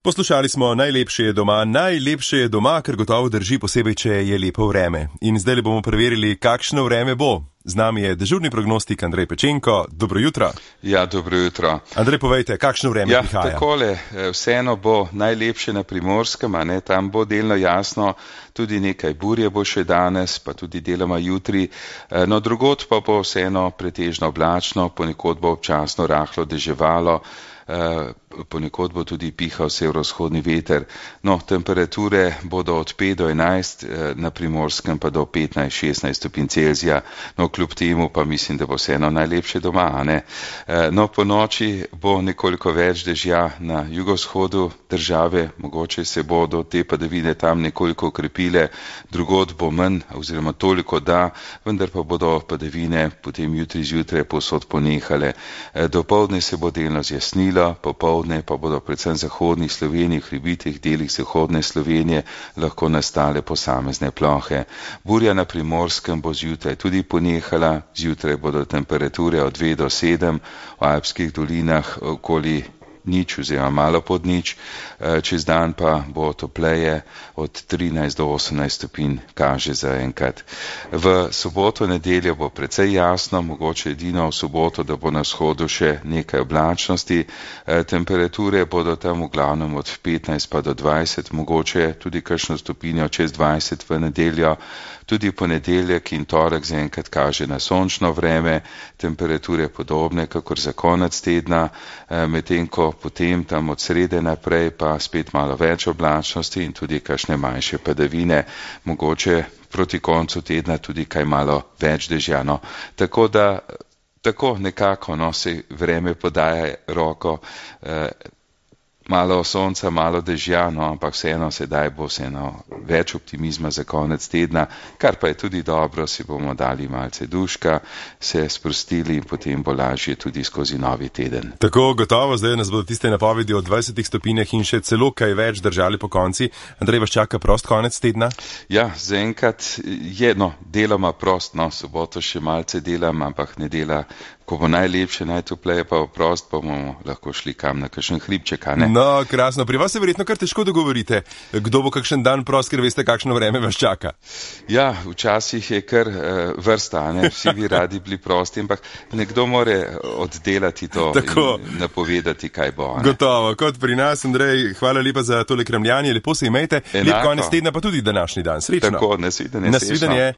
Poslušali smo Najlepše je doma, ker gotovo drži, posebej, če je lepo vreme. In zdaj bomo preverili, kakšno vreme bo. Z nami je dežurni prognostik Andrej Pečenko. Dobro jutro. Ja, dobro jutro. Andrej, povejte, kakšno vreme prihaja? Ja, takole, vseeno bo najlepše na Primorskem, a ne, tam bo delno jasno, tudi nekaj burje bo še danes, pa tudi deloma jutri. No, drugod pa bo vseeno pretežno oblačno, ponekod bo občasno rahlo deževalo, ponekod bo tudi pihal severovzhodni veter. No, temperature bodo od 5 do 11, na Primorskem pa do 15-16 stopinj Celzija. No, kljub temu pa mislim, da bo vseeno najlepše doma, a ne. No, po noči bo nekoliko več dežja na jugovzhodu države, mogoče se bodo te padavine tam nekoliko okrepile, drugod bo manj oziroma toliko da, vendar pa bodo padavine potem jutri zjutraj povsod ponehale. Dopoldne se bo delno zjasnilo, popoldne pa bodo predvsem v zahodni Sloveniji, v hribitih delih zahodne Slovenije lahko nastale posamezne plohe. Burja na Primorskem bo zjutraj tudi ponehala, zjutraj bodo temperature od 2 do 7, v alpskih dolinah okoli nič oziroma malo pod nič, čez dan pa bo topleje od 13 do 18 stopinj, kaže zaenkrat. V soboto, nedeljo bo precej jasno, mogoče edino v soboto, da bo na vzhodu še nekaj oblačnosti, temperature bodo tam v glavnem od 15 pa do 20, mogoče tudi kakšno stopinjo čez 20 v nedeljo. Tudi ponedeljek in torek zaenkrat kaže na sončno vreme, temperature podobne, kakor za konec tedna, medtem ko potem tam od srede naprej pa spet malo več oblačnosti in tudi kakšne manjše padavine, mogoče proti koncu tedna tudi kaj malo več dežja. Tako da, tako nekako, se vreme podaja roko, malo sonca, malo dežja, ampak vseeno sedaj bo vseeno več optimizma za konec tedna, kar pa je tudi dobro, si bomo dali malce duška, se sprostili in potem bo lažje tudi skozi novi teden. Tako, gotovo, zdaj nas bodo tiste napovedi o 20 stopinjah in še celo kaj več držali po konci. Andrej, vas čaka prost konec tedna? Ja, zaenkrat je, deloma prost, soboto še malce delam, ampak nedela, ko bo najlepše, najtopleje pa prost, bomo lahko šli kam na kakšen hribček, a ne? No, krasno. Pri vas se verjetno kar težko dogovorite, kdo bo kakšen dan prost, ker veste, kakšno vreme vas čaka. Ja, včasih je kar vrsta, a ne? Vsi bi radi bili prosti, ampak nekdo more oddelati to in napovedati, kaj bo. Gotovo, kot pri nas. Andrej, hvala lepa za tole kremljanje, lepo se imejte. Lep konec tedna pa tudi današnji dan. Srečno. Tako, nasvidenje.